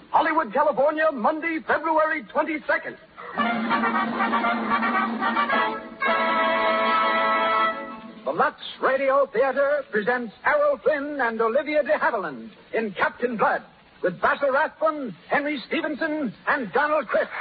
Hollywood, California, Monday, February 22nd. The Lux Radio Theater presents Errol Flynn and Olivia de Havilland in Captain Blood with Basil Rathbone, Henry Stevenson, and Donald Crisp.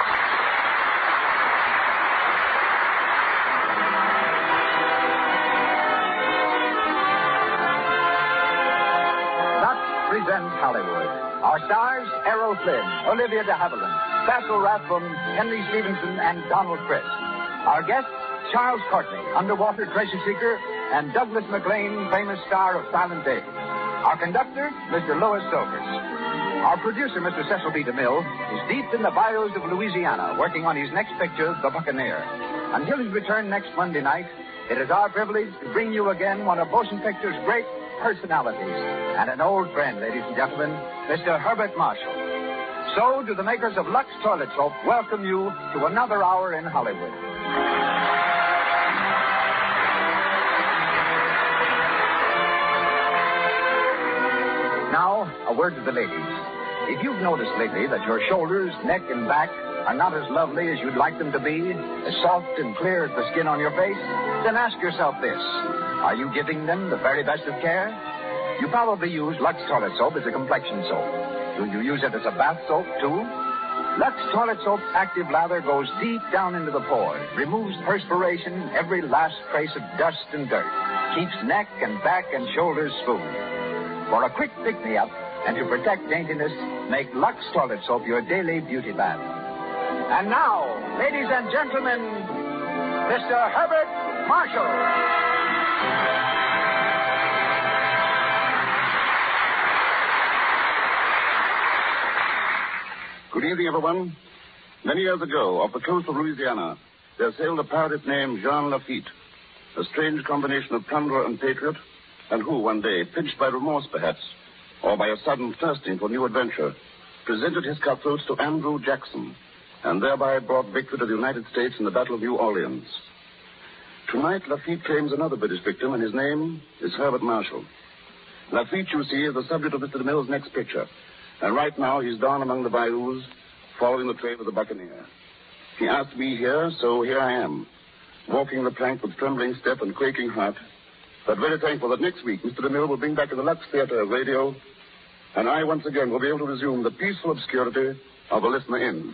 Presents Hollywood. Our stars, Errol Flynn, Olivia de Havilland, Basil Rathbone, Henry Stevenson, and Donald Crisp. Our guests, Charles Courtney, underwater treasure seeker, and Douglas MacLean, famous star of Silent Day. Our conductor, Mr. Louis Silvers. Our producer, Mr. Cecil B. DeMille, is deep in the bayous of Louisiana, working on his next picture, The Buccaneer. Until his return next Monday night, it is our privilege to bring you again one of motion picture's great personalities, and an old friend, ladies and gentlemen, Mr. Herbert Marshall. So, do the makers of Lux Toilet Soap welcome you to another hour in Hollywood. Now, a word to the ladies. If you've noticed lately that your shoulders, neck, and back are not as lovely as you'd like them to be, as soft and clear as the skin on your face, then ask yourself this. Are you giving them the very best of care? You probably use Lux Toilet Soap as a complexion soap. Do you use it as a bath soap, too? Lux Toilet Soap's active lather goes deep down into the pores, removes perspiration, every last trace of dust and dirt, keeps neck and back and shoulders smooth. For a quick pick-me-up and to protect daintiness, make Lux Toilet Soap your daily beauty bath. And now, ladies and gentlemen, Mr. Herbert Marshall. Good evening, everyone. Many years ago, off the coast of Louisiana, there sailed a pirate named Jean Lafitte, a strange combination of plunderer and patriot, and who, one day, pinched by remorse perhaps, or by a sudden thirsting for new adventure, presented his cutthroats to Andrew Jackson, and thereby brought victory to the United States in the Battle of New Orleans. Tonight, Lafitte claims another British victim, and his name is Herbert Marshall. Lafitte, you see, is the subject of Mr. DeMille's next picture, and right now he's down among the bayous, following the trail of the Buccaneer. He asked me here, so here I am, walking the plank with trembling step and quaking heart, but very thankful that next week Mr. DeMille will bring back to the Lux Theater Radio, and I once again will be able to resume the peaceful obscurity of a listener in.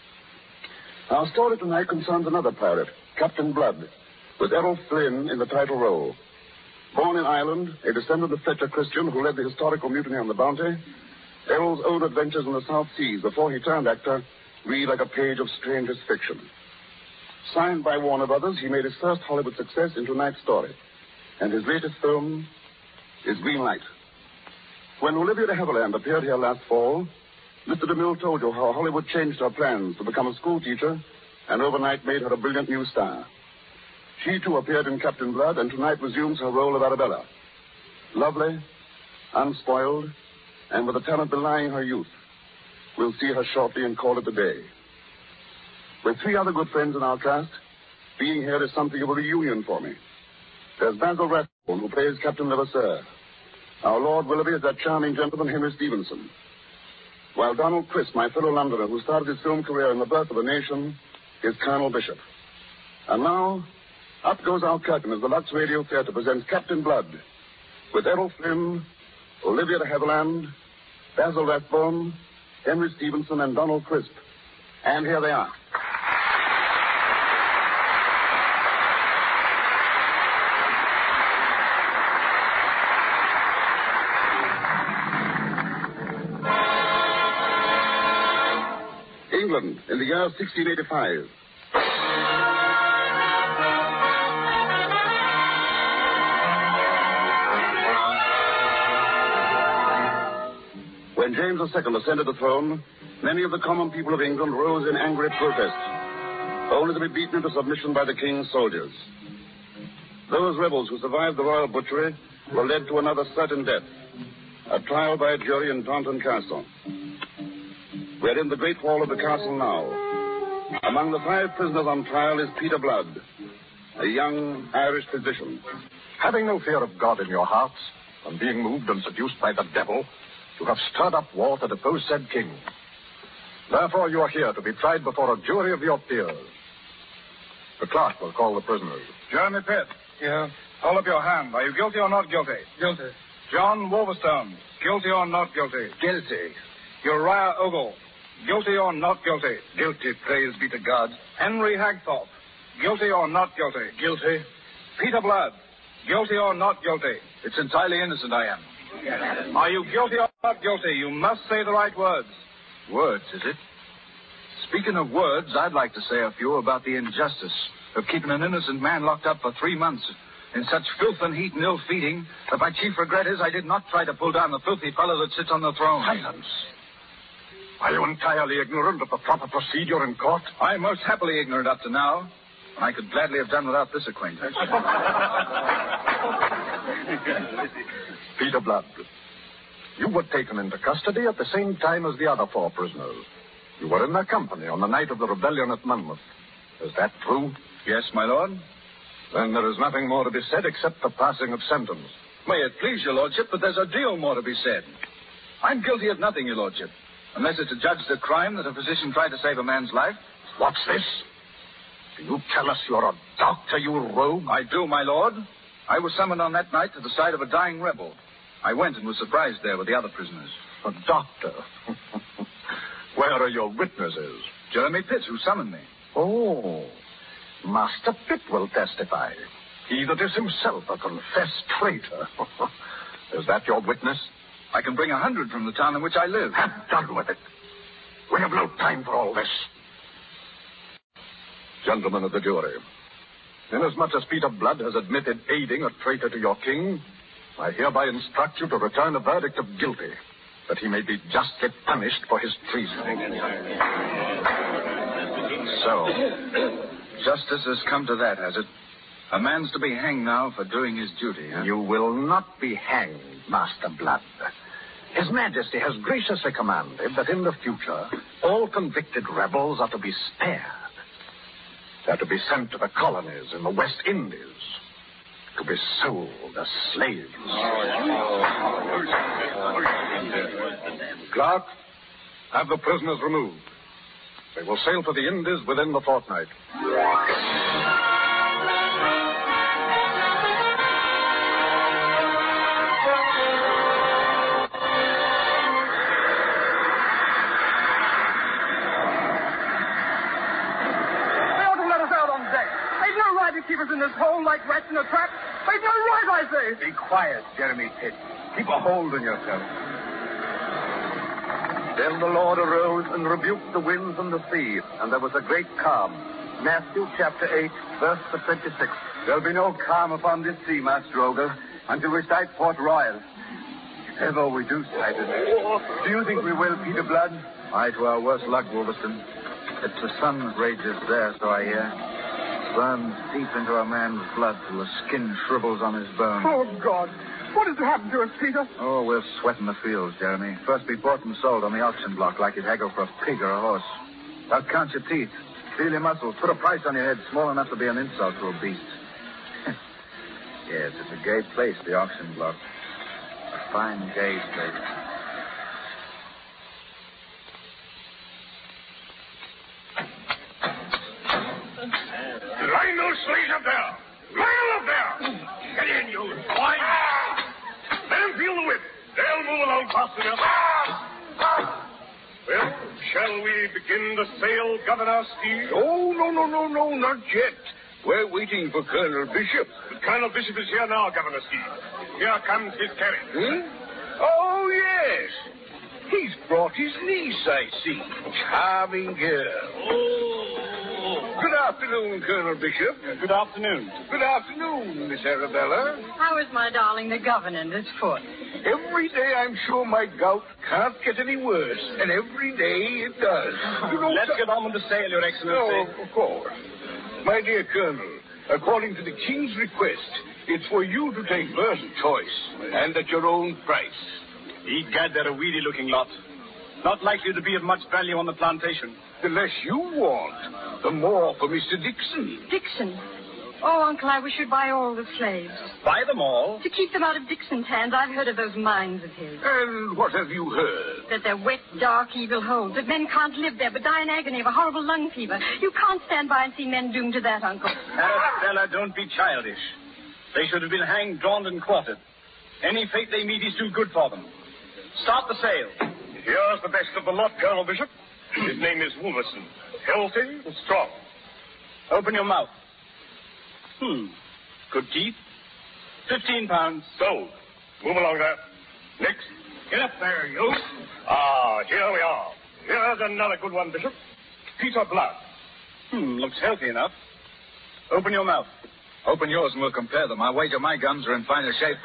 Our story tonight concerns another pirate, Captain Blood, with Errol Flynn in the title role. Born in Ireland, a descendant of Fletcher Christian, who led the historical mutiny on the Bounty, Errol's own adventures in the South Seas before he turned actor read like a page of strangest fiction. Signed by Warner Brothers, he made his first Hollywood success in tonight's story, and his latest film is Green Light. When Olivia de Havilland appeared here last fall, Mr. DeMille told you how Hollywood changed her plans to become a school teacher and overnight made her a brilliant new star. She, too, appeared in Captain Blood and tonight resumes her role of Arabella. Lovely, unspoiled, and with a talent belying her youth. We'll see her shortly and call it a day. With three other good friends in our cast, being here is something of a reunion for me. There's Basil Rathbone, who plays Captain Levasseur. Our Lord Willoughby is that charming gentleman, Henry Stevenson. While Donald Crisp, my fellow Londoner, who started his film career in The Birth of a Nation, is Colonel Bishop. And now, up goes our curtain as the Lux Radio Theater presents Captain Blood, with Errol Flynn, Olivia de Havilland, Basil Rathbone, Henry Stevenson, and Donald Crisp. And here they are. England, in the year 1685. When James II ascended the throne, many of the common people of England rose in angry protest, only to be beaten into submission by the king's soldiers. Those rebels who survived the royal butchery were led to another certain death, a trial by a jury in Taunton Castle. We're in the great hall of the castle now. Among the 5 prisoners on trial is Peter Blood, a young Irish physician. Having no fear of God in your hearts, and being moved and seduced by the devil, You have stirred up war to depose said king. Therefore, you are here to be tried before a jury of your peers. The clerk will call the prisoners. Jeremy Pitt. Yeah? Hold up your hand. Are you guilty or not guilty? Guilty. John Wolverstone. Guilty or not guilty? Guilty. Uriah Ogle. Guilty or not guilty? Guilty, praise be to God. Henry Hagthorpe. Guilty or not guilty? Guilty. Peter Blood. Guilty or not guilty? It's entirely innocent I am. Are you guilty or not guilty? You must say the right words. Words, is it? Speaking of words, I'd like to say a few about the injustice of keeping an innocent man locked up for 3 months in such filth and heat and ill feeding that my chief regret is I did not try to pull down the filthy fellow that sits on the throne. Silence. Are you entirely ignorant of the proper procedure in court? I'm most happily ignorant up to now, and I could gladly have done without this acquaintance. Peter Blood, you were taken into custody at the same time as the other 4 prisoners. You were in their company on the night of the rebellion at Monmouth. Is that true? Yes, my lord. Then there is nothing more to be said except the passing of sentence. May it please your lordship, but there's a deal more to be said. I'm guilty of nothing, your lordship, unless it's to judge the crime that a physician tried to save a man's life. What's this? Do you tell us you're a doctor, you rogue? I do, my lord. I was summoned on that night to the side of a dying rebel. I went and was surprised there with the other prisoners. A doctor? Where are your witnesses? Jeremy Pitt, who summoned me. Oh, Master Pitt will testify. He that is himself a confessed traitor. Is that your witness? I can bring 100 from the town in which I live. Have done with it. We have no time for all this. Gentlemen of the jury, inasmuch as Peter Blood has admitted aiding a traitor to your king, I hereby instruct you to return a verdict of guilty, that he may be justly punished for his treason. So, justice has come to that, has it? A man's to be hanged now for doing his duty, huh? You will not be hanged, Master Blood. His Majesty has graciously commanded that in the future, all convicted rebels are to be spared. They're to be sent to the colonies in the West Indies, to be sold as slaves. Clerk, have the prisoners removed. They will sail for the Indies within the fortnight. Keep us in this hole like rats in a trap. They've no right, I say. Be quiet, Jeremy Pitt. Keep a hold on yourself. Then the Lord arose and rebuked the winds and the sea, and there was a great calm. Matthew chapter 8, verse 26. There'll be no calm upon this sea, Master Ogle, until we sight Port Royal. If ever we do sight it. Do you think we will, Peter Blood? Aye, to our worst luck, Wolverstone. It's the sun that rages there, so I hear. Burns deep into a man's blood till the skin shrivels on his bones. Oh, God. What has happened to us, Peter? Oh, we're sweating the fields, Jeremy. First be bought and sold on the auction block like you'd haggle for a pig or a horse. Now count your teeth. Feel your muscles. Put a price on your head small enough to be an insult to a beast. Yes, it's a gay place, the auction block. A fine, gay place. Line those slaves up there! Line them up there! Get in, you swine! Let them feel the whip. They'll move along fast enough. Well, shall we begin to sail, Governor Steele? Oh, no, not yet. We're waiting for Colonel Bishop. Colonel Bishop is here now, Governor Steele. Here comes his carriage. Oh, yes. He's brought his niece, I see. Charming girl. Good afternoon, Colonel Bishop. Good afternoon. Good afternoon, Miss Arabella. How is my darling the governor and his foot? Every day I'm sure my gout can't get any worse, and every day it does. Let's get on with the sail, Your Excellency. No, of course. My dear Colonel, according to the King's request, it's for you to take first choice, and at your own price. Egad, they're a weedy-looking lot. Not likely to be of much value on the plantation. The less you want, the more for Mr. Dixon. Dixon. Oh, Uncle, I wish you'd buy all the slaves. Buy them all? To keep them out of Dixon's hands. I've heard of those mines of his. And what have you heard? That they're wet, dark, evil holes. That men can't live there but die in agony of a horrible lung fever. You can't stand by and see men doomed to that, Uncle. Arabella, don't be childish. They should have been hanged, drawn, and quartered. Any fate they meet is too good for them. Start the sale. Here's the best of the lot, Colonel Bishop. His name is Wolverson. Healthy and strong. Open your mouth. Good teeth. 15 pounds. Sold. Move along there. Next. Get up there, you. Here we are. Here's another good one, Bishop. Peter Blood. Looks healthy enough. Open your mouth. Open yours and we'll compare them. I wager my guns are in finer shape.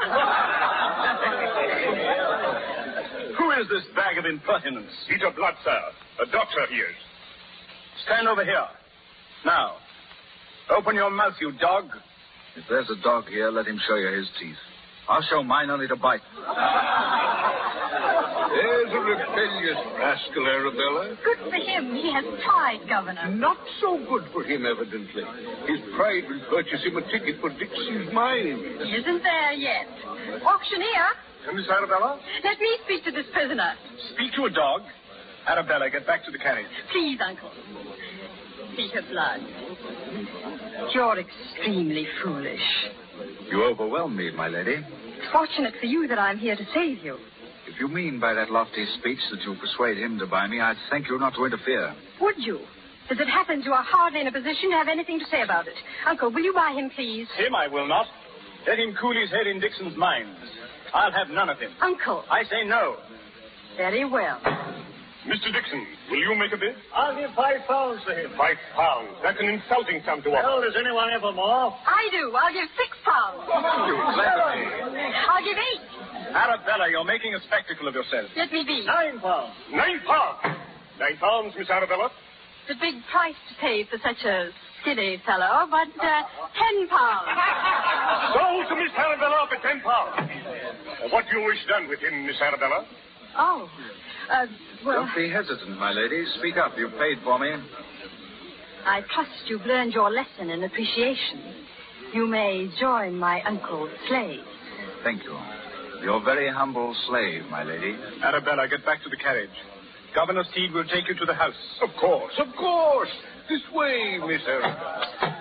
Who is this bag of impertinence? Peter Blood, sir. A doctor he is. Stand over here. Now, open your mouth, you dog. If there's a dog here, let him show you his teeth. I'll show mine only to bite. There's a rebellious rascal, Arabella. Good for him. He has pride, Governor. Not so good for him, evidently. His pride will purchase him a ticket for Dixon's mine. He isn't there yet. Auctioneer, Miss Arabella? let me speak to this prisoner. Speak to a dog. Arabella, get back to the carriage. Please, Uncle. Peter Blood. You're extremely foolish. You overwhelm me, my lady. It's fortunate for you that I'm here to save you. If you mean by that lofty speech that you'll persuade him to buy me, I'd thank you not to interfere. Would you? As it happens, you are hardly in a position to have anything to say about it. Uncle, will you buy him, please? Him I will not. Let him cool his head in Dixon's mines. I'll have none of him. Uncle. I say no. Very well. Mr. Dixon, will you make a bid? I'll give £5 for him. £5. That's an insulting sum to offer. Well, does anyone ever more? I do. I'll give £6. You flatter me. I'll give £8. Arabella, you're making a spectacle of yourself. Let me be. £9. £9. £9, Miss Arabella. It's a big price to pay for such a silly fellow, but £10. Sold to Miss Arabella for £10. What do you wish done with him, Miss Arabella? Oh, well, Don't be hesitant, my lady. Speak up. You've paid for me. I trust you've learned your lesson in appreciation. You may join my uncle's slaves. Thank you. Your very humble slave, my lady. Arabella, get back to the carriage. Governor Steed will take you to the house. Of course, of course. This way, Miss Arabella.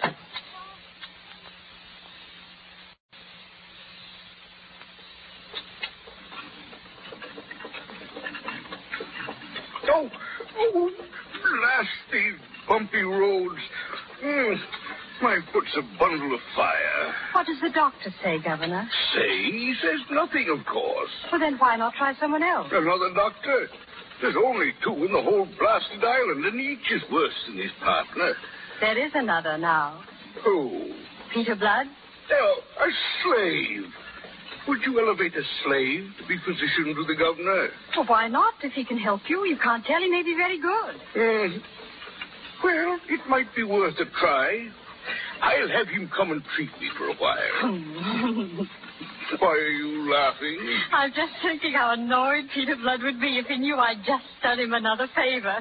Oh, blast these bumpy roads. My foot's a bundle of fire. What does the doctor say, Governor? He says nothing, of course. Well, then why not try someone else? Another doctor? There's only two in the whole blasted island, and each is worse than his partner. There is another now. Who? Peter Blood? Oh, a slave. Would you elevate a slave to be physician to the governor? Well, why not? If he can help you, you can't tell. He may be very good. Well, it might be worth a try. I'll have him come and treat me for a while. Why are you laughing? I'm just thinking how annoyed Peter Blood would be if he knew I'd just done him another favor.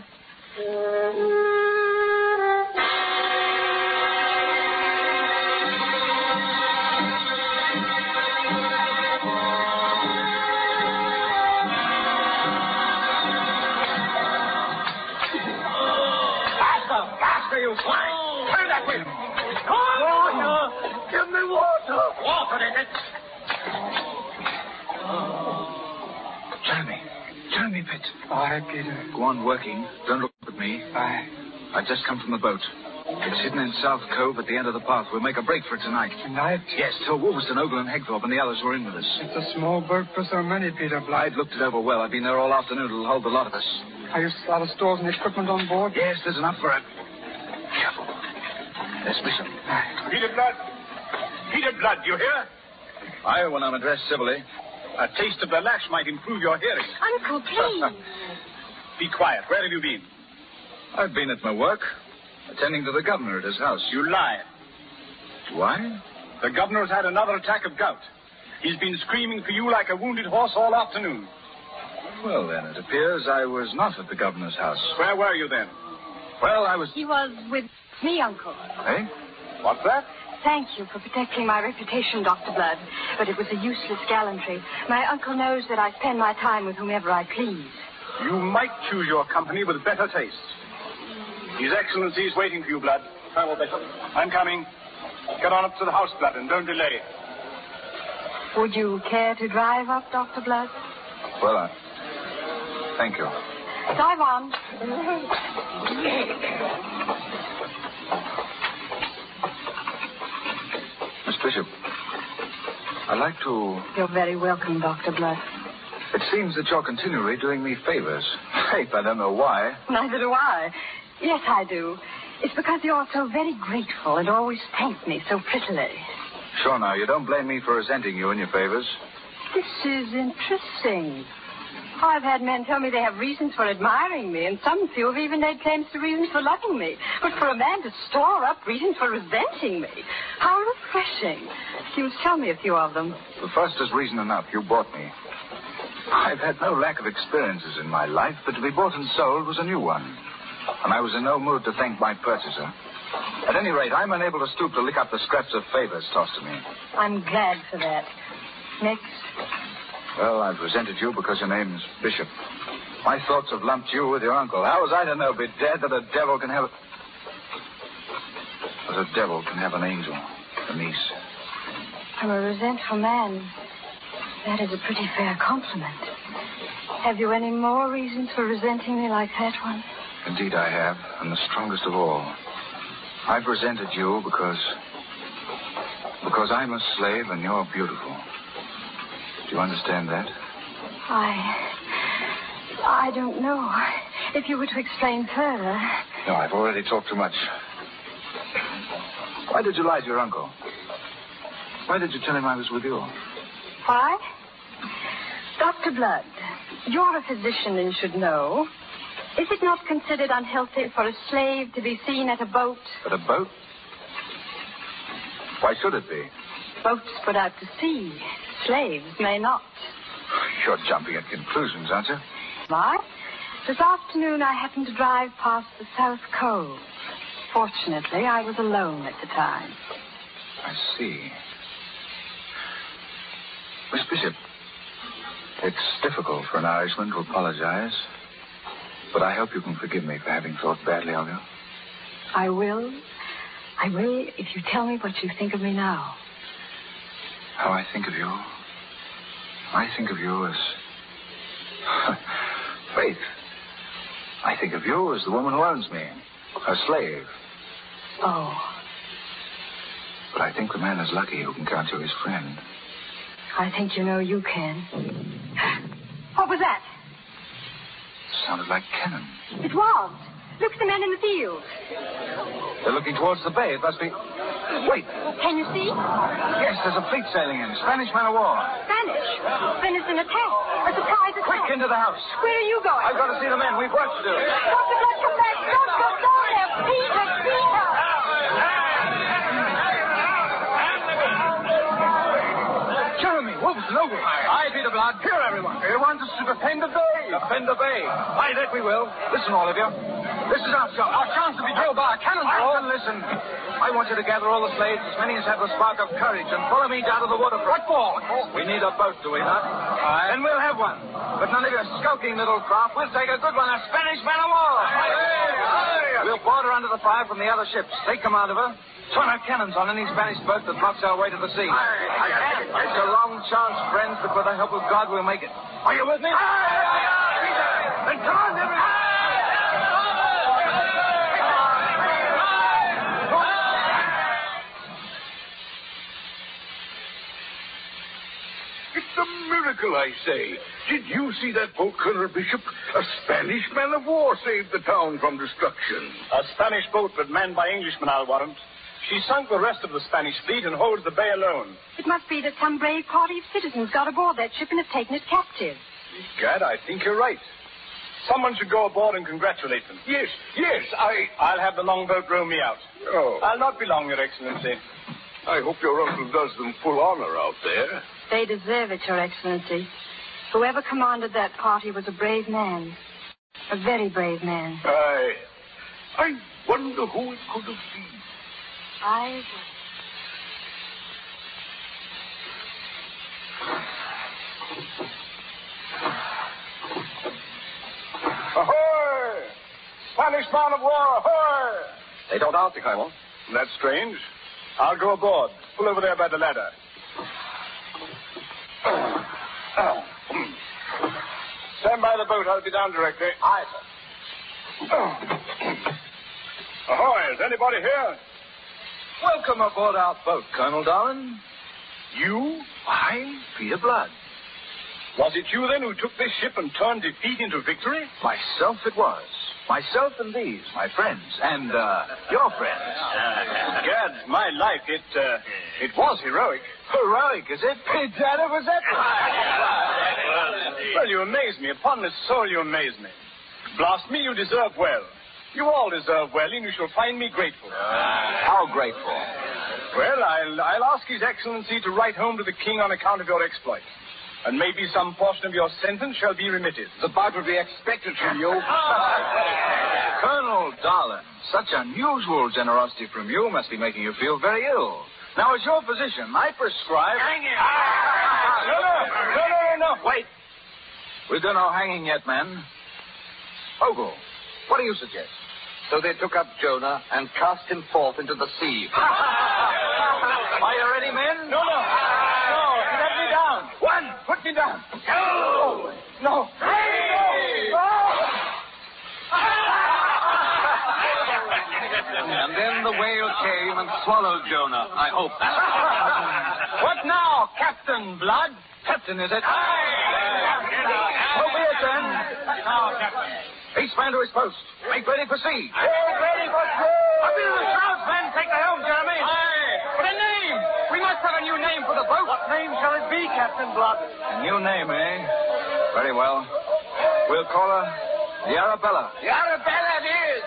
Faster, you swine! Turn that way! Water! Give me water! Water, is it? Jeremy Pitt. Aye, Peter. Go on working. Don't look at me. Aye. I've just come from the boat. It's hidden in South Cove at the end of the path. We'll make a break for it tonight. Tonight? Yes, till Wolverstone, Ogle, and Hegthorpe and the others were in with us. It's a small boat for so many, Peter Blood. I've looked it over well. I've been there all afternoon. It'll hold the lot of us. Are you a lot of stores and equipment on board? Yes, there's enough for it. Careful. There's Bishop. Peter Blood. Peter Blood, you hear? I, when I'm addressed civilly. A taste of the lash might improve your hearing. Uncle, please. Be quiet. Where have you been? I've been at my work, attending to the governor at his house. You lie. Do I? The governor's had another attack of gout. He's been screaming for you like a wounded horse all afternoon. Well, then, it appears I was not at the governor's house. Where were you then? Well, I was... He was with me, Uncle. Eh? What's that? thank you for protecting my reputation, Dr. Blood. But it was a useless gallantry. My uncle knows that I spend my time with whomever I please. You might choose your company with better taste. His Excellency is waiting for you, Blood. Farewell, Bishop. I'm coming. Get on up to the house, Blood, and don't delay. Would you care to drive up, Dr. Blood? Well, thank you. Drive on. Miss Bishop, I'd like to... You're very welcome, Dr. Blood. It seems that you're continually doing me favors. Faith, I don't know why. Neither do I. Yes, I do. It's because you're so very grateful and always thank me so prettily. Sure, now, you don't blame me for resenting you and your favors. This is interesting. I've had men tell me they have reasons for admiring me, and some few have even made claims to reasons for loving me. But for a man to store up reasons for resenting me, how refreshing. You must tell me a few of them. The first is reason enough. You bought me. I've had no lack of experiences in my life, but to be bought and sold was a new one. And I was in no mood to thank my purchaser. At any rate, I'm unable to stoop to lick up the scraps of favors tossed to me. I'm glad for that. Next. Well, I've resented you because your name's Bishop. My thoughts have lumped you with your uncle. How was I to know, bedad, that a devil can have... That a devil can have an angel, a niece? I'm a resentful man. That is a pretty fair compliment. Have you any more reasons for resenting me like that one? Indeed I have, and the strongest of all. I've resented you because I'm a slave and you're beautiful. Do you understand that? I don't know. If you were to explain further... No, I've already talked too much. Why did you lie to your uncle? Why did you tell him I was with you? Why? Dr. Blood, you're a physician and should know. Is it not considered unhealthy for a slave to be seen at a boat? At a boat? Why should it be? Boats put out to sea. Slaves may not. You're jumping at conclusions, aren't you? Why? This afternoon I happened to drive past the South Cove. Fortunately, I was alone at the time. I see. Miss Bishop, it's difficult for an Irishman to apologize, but I hope you can forgive me for having thought badly of you. I will. I will if you tell me what you think of me now. How I think of you? I think of you as... Faith. I think of you as the woman who owns me. Her slave. Oh. But I think the man is lucky who can count you his friend. I think you know you can. What was that? It sounded like cannon. It was. Look at the men in the field. They're looking towards the bay. It must be... Wait. Can you see? Yes, there's a fleet sailing in. Spanish man of war. Spanish? Then it's an attack. A surprise attack. Quick, into the house. Where are you going? I've got to see the men. We've work to do. Dr. Blood, come back. Don't go down there. Peter, Peter. Jeremy, Wolverton, over. Aye, Peter Blood. Here, everyone. They want us to defend the bay. Defend the bay. Aye, that we will. Listen, all of you. This is our shot. Our chance to be drilled by a cannon. Oh, listen. I want you to gather all the slaves, as many as have a spark of courage, and follow me down to the waterfront. What for? We need a boat, do we not? Aye. Then we'll have one. But none of your skulking little craft. We'll take a good one, a Spanish man of war. Aye. We'll board her under the fire from the other ships. Take command of her. Turn our cannons on any Spanish boat that blocks our way to the sea. It's a long chance, friends, but with the help of God, we'll make it. Are you with me? Then come on, everyone. It's a miracle, I say. Did you see that boat, Colonel Bishop? A Spanish man of war saved the town from destruction. A Spanish boat, but manned by Englishmen, I'll warrant. She sunk the rest of the Spanish fleet and holds the bay alone. It must be that some brave party of citizens got aboard that ship and have taken it captive. Gad, I think you're right. Someone should go aboard and congratulate them. Yes, I'll have the longboat row me out. Oh. I'll not be long, Your Excellency. I hope your uncle does them full honor out there. They deserve it, Your Excellency. Whoever commanded that party was a brave man. A very brave man. I wonder who it could have been. Ahoy! Spanish man of war, ahoy! They don't answer, Colonel. That's strange. I'll go aboard. Pull over there by the ladder. Stand by the boat. I'll be down directly. Aye, sir. Ahoy! Is anybody here? Welcome aboard our boat, Colonel Darwin. You? I, Peter Blood. Was it you then who took this ship and turned defeat into victory? Myself it was. Myself and these, my friends, and, your friends. Gad, my life, it was heroic. Heroic, is it? Dad, it was epic. Well, you amaze me. Upon my soul, you amaze me. Blast me, you deserve well. You all deserve well, and you shall find me grateful. How grateful? Well, I'll ask His Excellency to write home to the King on account of your exploit. And maybe some portion of your sentence shall be remitted. The part would be expected from you. Colonel Darwin, such unusual generosity from you must be making you feel very ill. Now, as your physician, I prescribe... Hanging! No. Wait. We've done no hanging yet, men. Ogle, what do you suggest? So they took up Jonah and cast him forth into the sea. Are you ready, men? No. Let me down. One, put me down. No. And then the whale came and swallowed Jonah, I hope. What now, Captain Blood? Captain, is it? So be it, then. Each man to his post. Make ready for sea. Ready for sea! Up into the shrouds, men. Take the helm, Jeremy. But a name. We must have a new name for the boat. What name shall it be, Captain Blood? A new name, eh? Very well. We'll call her the Arabella. The Arabella it is.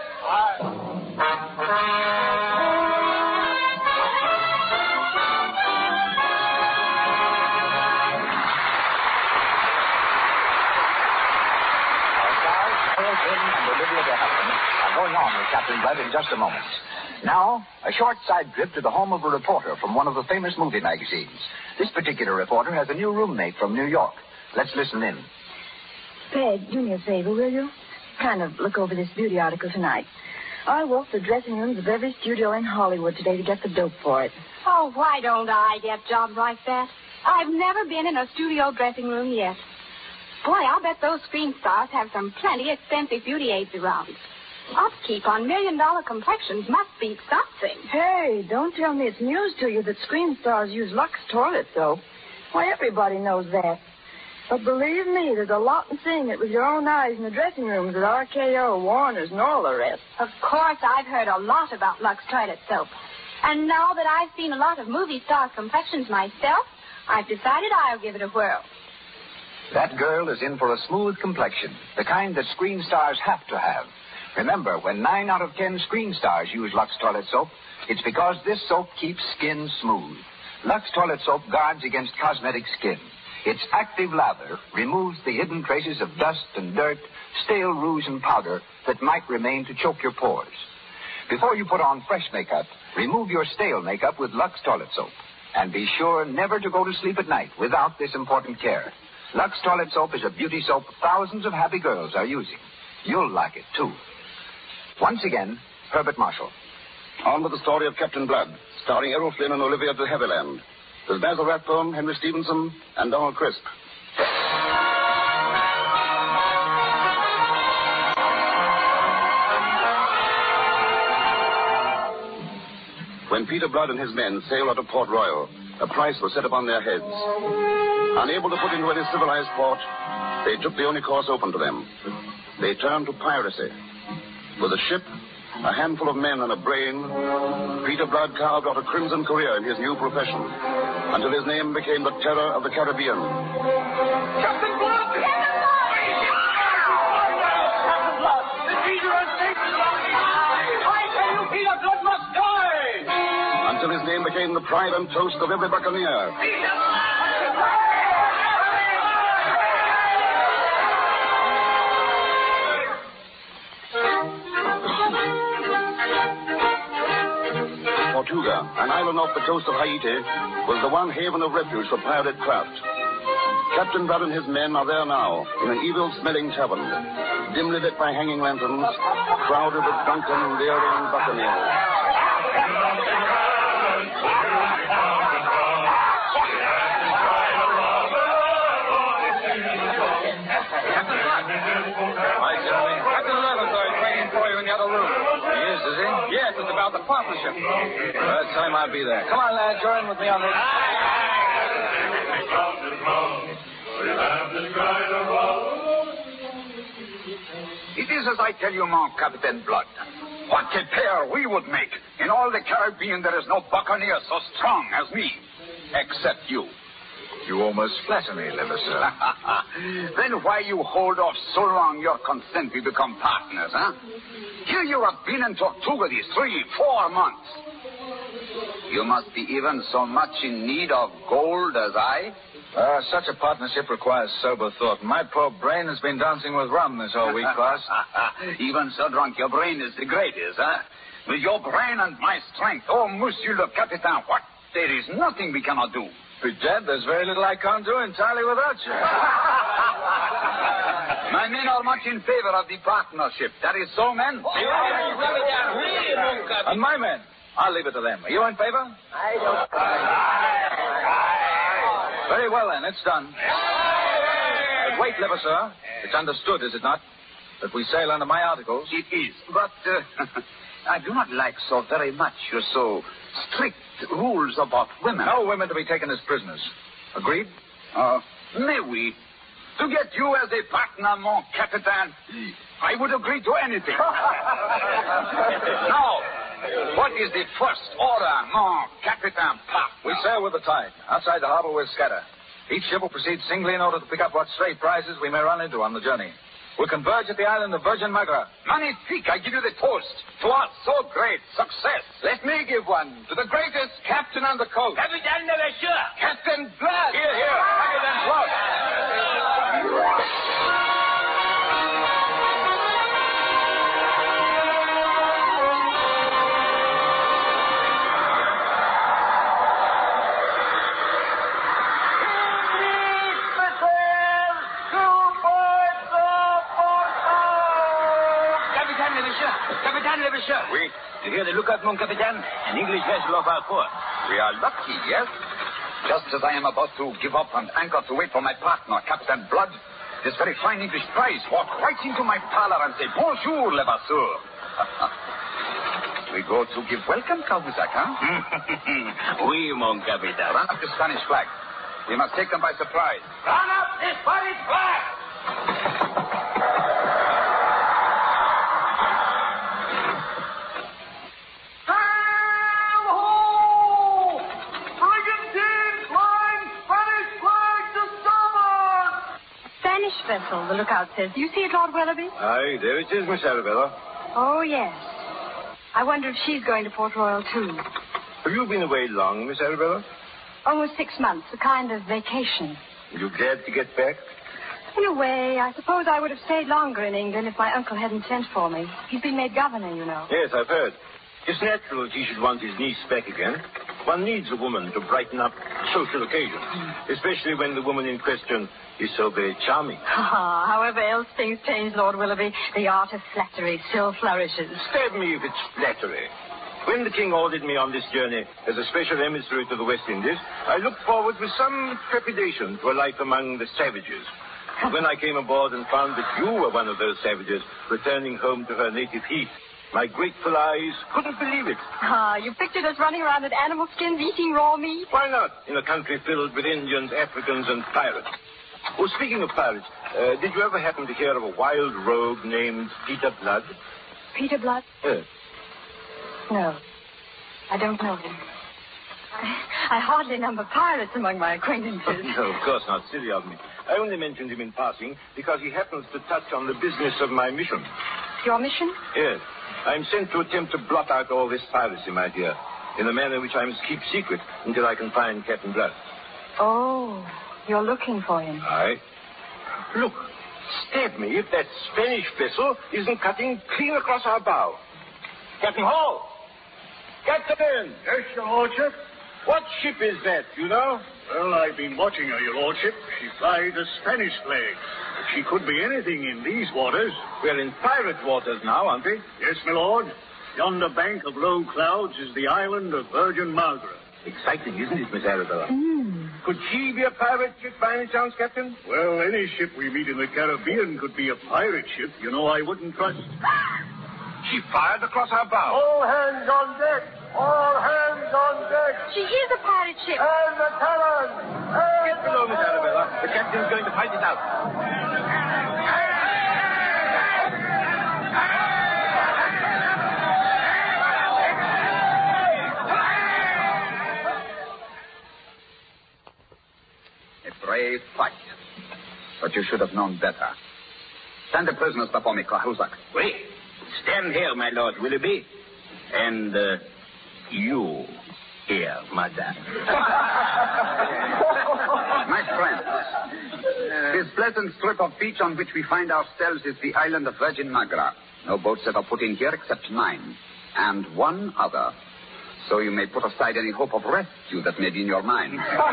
Going on with Captain Blood in just a moment. Now, a short side trip to the home of a reporter from one of the famous movie magazines. This particular reporter has a new roommate from New York. Let's listen in. Peg, do me a favor, will you? Kind of look over this beauty article tonight. I walked the dressing rooms of every studio in Hollywood today to get the dope for it. Oh, why don't I get jobs like that? I've never been in a studio dressing room yet. Boy, I'll bet those screen stars have some plenty expensive beauty aids around. Upkeep on million-dollar complexions must be something. Hey, don't tell me it's news to you that screen stars use Lux toilet soap. Why, everybody knows that. But believe me, there's a lot in seeing it with your own eyes in the dressing rooms at RKO, Warner's, and all the rest. Of course, I've heard a lot about Lux toilet soap. And now that I've seen a lot of movie stars' complexions myself, I've decided I'll give it a whirl. That girl is in for a smooth complexion, the kind that screen stars have to have. Remember, when 9 out of 10 screen stars use Lux toilet soap, it's because this soap keeps skin smooth. Lux toilet soap guards against cosmetic skin. Its active lather removes the hidden traces of dust and dirt, stale rouge and powder that might remain to choke your pores. Before you put on fresh makeup, remove your stale makeup with Lux toilet soap. And be sure never to go to sleep at night without this important care. Lux toilet soap is a beauty soap thousands of happy girls are using. You'll like it, too. Once again, Herbert Marshall. On with the story of Captain Blood, starring Errol Flynn and Olivia de Havilland. There's Basil Rathbone, Henry Stevenson, and Donald Crisp. When Peter Blood and his men sailed out of Port Royal, a price was set upon their heads. Unable to put into any civilized port, they took the only course open to them. They turned to piracy. With a ship, a handful of men, and a brain, Peter Blood carved out a crimson career in his new profession, until his name became the terror of the Caribbean. Captain Blood! Captain Blood! The Peter and Satan! I tell you, Peter Blood must die! Until his name became the pride and toast of every buccaneer. Tortuga, an island off the coast of Haiti, was the one haven of refuge for pirated craft. Captain Blood and his men are there now, in an evil-smelling tavern, dimly lit by hanging lanterns, crowded with drunken, leering buccaneers. Hi, Jeremy. Captain Leatherthorne is waiting for you in the other room. He is he? Yes, it's about the partnership. Tell him I'll be there. Come on, lad. Join with me on this. It is as I tell you, mon Captain Blood. What a pair we would make. In all the Caribbean, there is no buccaneer so strong as me. Except you. You almost flatter me, Levasseur. Then why you hold off so long your consent we become partners, huh? Here you have been in Tortuga these 3-4 months. You must be even so much in need of gold as I. Such a partnership requires sober thought. My poor brain has been dancing with rum this whole week, boss. Even so drunk, your brain is the greatest, huh? With your brain and my strength, oh, Monsieur le Capitaine, what? There is nothing we cannot do. Bedad, there's very little I can't do entirely without you. My men are much in favor of the partnership. That is so, men? And my men? I'll leave it to them. Are you in favor? I don't. Very well, then. It's done. But wait, Levasseur. It's understood, is it not, that we sail under my articles? It is. But I do not like so very much your so strict rules about women. No women to be taken as prisoners. Agreed? May we? To get you as a partner, mon Capitaine, I would agree to anything. Now, what is the first order, mon Capitaine Partner? We sail with the tide. Outside the harbor, we'll scatter. Each ship will proceed singly in order to pick up what stray prizes we may run into on the journey. We'll converge at the island of Virgin Magra. Magnifique, I give you the toast to our so great success. Let me give one to the greatest captain on the coast. Captain Levasseur. Captain Blood. Here, Captain Blood. Captain Levasseur. Oui. You hear the lookout, mon Capitaine? An English vessel off our port. We are lucky, yes? Just as I am about to give up and anchor to wait for my partner, Captain Blood, this very fine English prize walked right into my parlor and said, Bonjour, Levasseur. We go to give welcome, Cahusac, huh? Oui, mon Capitaine. Run up the Spanish flag. We must take them by surprise. Run up the Spanish flag! Vessel, the lookout says. Do you see it, Lord Willoughby? Aye, there it is, Miss Arabella. Oh, yes. I wonder if she's going to Port Royal, too. Have you been away long, Miss Arabella? Almost 6 months, a kind of vacation. You glad to get back? In a way, I suppose I would have stayed longer in England if my uncle hadn't sent for me. He's been made governor, you know. Yes, I've heard. It's natural that he should want his niece back again. One needs a woman to brighten up social occasions, especially when the woman in question is so very charming. However else things change, Lord Willoughby, the art of flattery still flourishes. Stab me if it's flattery. When the king ordered me on this journey as a special emissary to the West Indies, I looked forward with some trepidation to a life among the savages. But when I came aboard and found that you were one of those savages returning home to her native heath, my grateful eyes couldn't believe it. You pictured us running around in animal skins eating raw meat? Why not, in a country filled with Indians, Africans, and pirates? Oh, speaking of pirates, did you ever happen to hear of a wild rogue named Peter Blood? Peter Blood? Yes. No, I don't know him. I hardly number pirates among my acquaintances. No, of course not. Silly of me. I only mentioned him in passing because he happens to touch on the business of my mission. Your mission? Yes. I'm sent to attempt to blot out all this piracy, my dear, in a manner which I must keep secret until I can find Captain Blood. Oh, you're looking for him. Aye. Look, stab me if that Spanish vessel isn't cutting clean across our bow. Captain Hall! Captain! Yes, your lordship. What ship is that, you know? Well, I've been watching her, your lordship. She flies a Spanish flag. But she could be anything in these waters. We're in pirate waters now, aren't we? Yes, my lord. Yonder bank of low clouds is the island of Virgin Margaret. Exciting, isn't it, Miss Arabella? Could she be a pirate ship by any chance, Captain? Well, any ship we meet in the Caribbean could be a pirate ship. You know, I wouldn't trust... She fired across our bow. All hands on deck! All hands on deck! She is a pirate ship. And the talons! Get below, Miss Arabella. The captain's going to fight it out. A brave fight. But you should have known better. Stand the prisoners before me, Cahuzac. Wait. Stand here, my Lord Willoughby. And, you here, madame. My friends, this pleasant strip of beach on which we find ourselves is the island of Virgin Margaret. No boats ever put in here except mine. And one other. So you may put aside any hope of rescue that may be in your mind.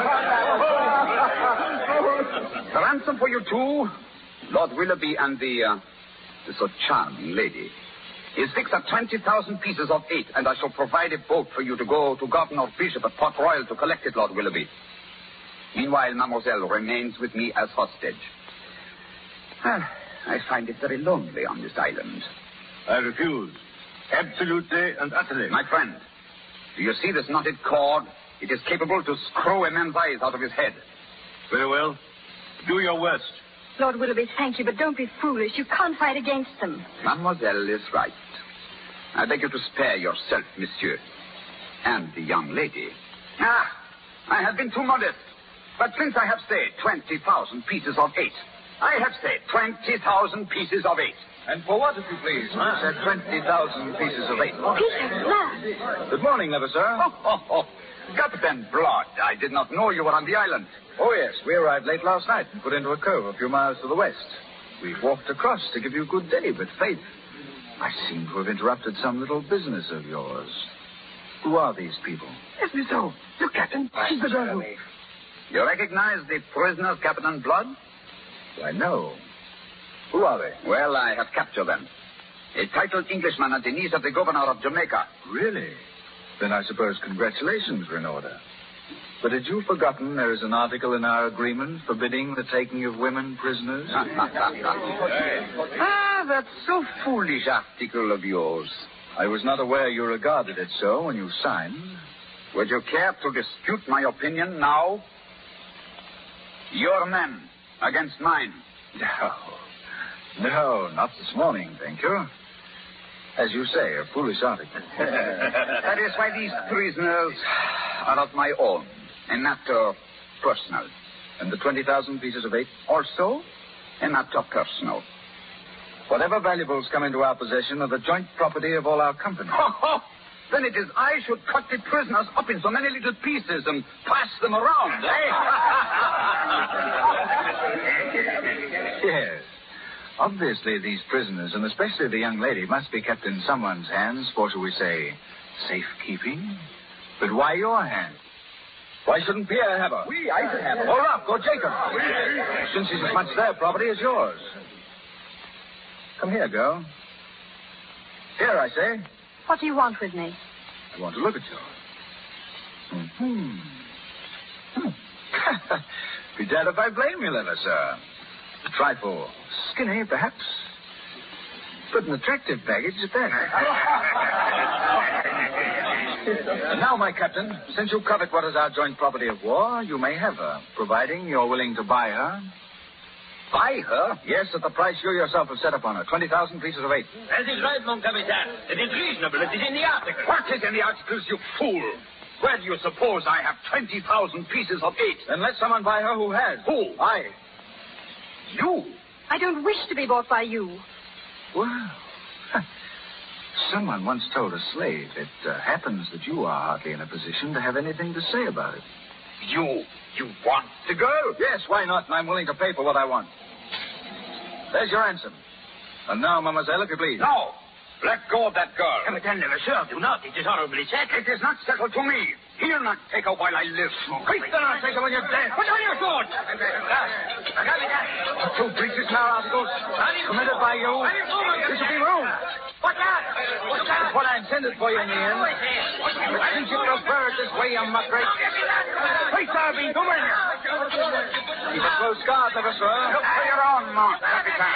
The ransom for you two, Lord Willoughby and the so charming lady, is fixed at 20,000 pieces of 8, and I shall provide a boat for you to go to Governor Bishop at Port Royal to collect it, Lord Willoughby. Meanwhile, Mademoiselle remains with me as hostage. I find it very lonely on this island. I refuse. Absolutely and utterly. My friend, do you see this knotted cord? It is capable to screw a man's eyes out of his head. Very well. Do your worst. Lord Willoughby, thank you, but don't be foolish. You can't fight against them. Mademoiselle is right. I beg you to spare yourself, monsieur. And the young lady. I have been too modest. But since I have said 20,000 pieces of 8, I have said 20,000 pieces of 8. And for what, if you please? You said 20,000 pieces of 8. Peter Blood. Good morning, never, sir. Captain Blood, I did not know you were on the island. Oh, yes. We arrived late last night and put into a cove a few miles to the west. We walked across to give you good day, but fate, I seem to have interrupted some little business of yours. Who are these people? Yes, me so. Look, Captain. She's the girl who... You recognize the prisoners, Captain Blood? I know. Who are they? Well, I have captured them. A titled Englishman at the niece of the governor of Jamaica. Really? Then I suppose congratulations were in order. But had you forgotten there is an article in our agreement forbidding the taking of women prisoners? That so foolish article of yours. I was not aware you regarded it so when you signed. Would you care to dispute my opinion now? Your men against mine. No, not this morning, thank you. As you say, a foolish article. That is why these prisoners are of my own, a matter personal. And the 20,000 pieces of 8? Also, a matter personal. Whatever valuables come into our possession are the joint property of all our company. Then it is I should cut the prisoners up in so many little pieces and pass them around, Yes. Obviously, these prisoners, and especially the young lady, must be kept in someone's hands for, shall we say, safekeeping. But why your hands? Why shouldn't Pierre have her? I should have her. Or Rock, or Jacob. Since she's as much their property as yours. Come here, girl. Here, I say. What do you want with me? I want to look at you. Be damned if I blame you, Leather, sir. A trifle skinny, perhaps. But an attractive baggage at that. And now, my captain, since you covet what is our joint property of war, you may have her, providing you're willing to buy her. Buy her? Yes, at the price you yourself have set upon her, 20,000 pieces of 8. That is right, mon capitaine. It is reasonable. It is in the article. What is in the articles, you fool? Where do you suppose I have 20,000 pieces of 8? Then let someone buy her who has. Who? I. You? I don't wish to be bought by you. Well, someone once told a slave it happens that you are hardly in a position to have anything to say about it. You want the girl? Yes, why not? And I'm willing to pay for what I want. There's your ransom. And now, mademoiselle, if you please. No. Let go of that girl. Captain Levasseur, do not. It is horribly set. It is not settled to me. He'll not take her while I live. Christ, then I'll take her when you're dead. Put down your sword. The 2 breaches now, Articles, committed by you. This will be rude. What's that? It's what I intended for you in the end. But since you prefer it this way, you muckrake. Christ, I'll be doing you. Keep a close guard, never, sir. Look for your own mark, Capitan.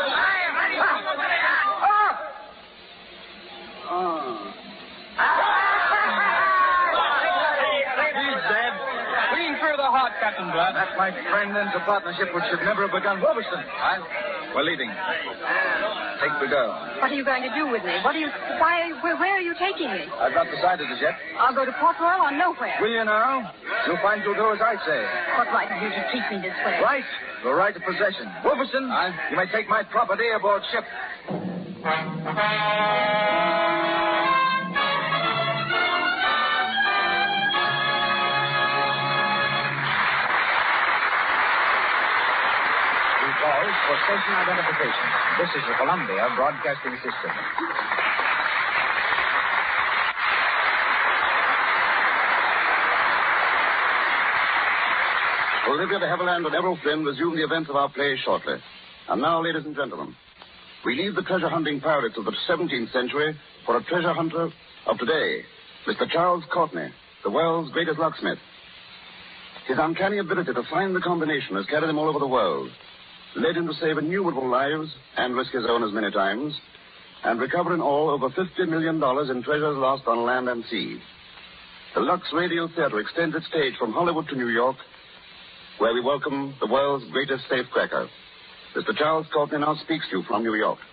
He's dead. Clean through the heart, Captain Blood. That, my friend, ends a partnership which should never have begun. Wolverstone. We're leaving. Take the girl. What are you going to do with me? Where are you taking me? I've not decided as yet. I'll go to Port Royal or nowhere. Will you now? You'll find you'll do as I say. What right have you to treat me this way? Right. The right of possession. Wolverstone, you may take my property aboard ship. For station identification. This is the Columbia Broadcasting System. Olivia de Havilland and Errol Flynn resume the events of our play shortly. And now, ladies and gentlemen, we leave the treasure-hunting pirates of the 17th century for a treasure hunter of today, Mr. Charles Courtney, the world's greatest locksmith. His uncanny ability to find the combination has carried him all over the world, led him to save innumerable lives and risk his own as many times, and recover in all over $50 million in treasures lost on land and sea. The Lux Radio Theater extends its stage from Hollywood to New York, where we welcome the world's greatest safecracker. Mr. Charles Courtney now speaks to you from New York.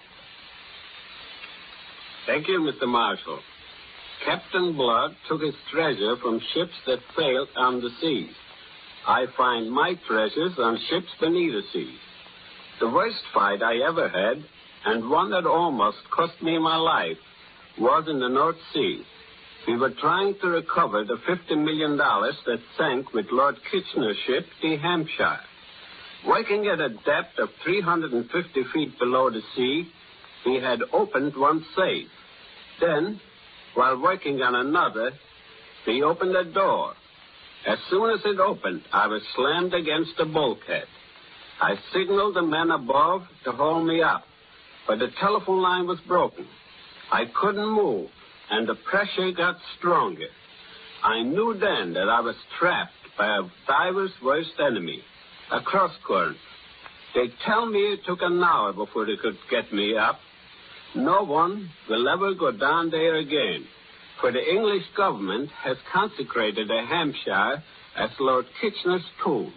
Thank you, Mr. Marshall. Captain Blood took his treasure from ships that failed on the seas. I find my treasures on ships beneath the seas. The worst fight I ever had, and one that almost cost me my life, was in the North Sea. We were trying to recover the $50 million that sank with Lord Kitchener's ship, the Hampshire. Working at a depth of 350 feet below the sea, we had opened one safe. Then, while working on another, we opened a door. As soon as it opened, I was slammed against the bulkhead. I signaled the men above to hold me up, but the telephone line was broken. I couldn't move, and the pressure got stronger. I knew then that I was trapped by a diver's worst enemy, a cross-current. They tell me it took an hour before they could get me up. No one will ever go down there again, for the English government has consecrated the Hampshire as Lord Kitchener's tomb.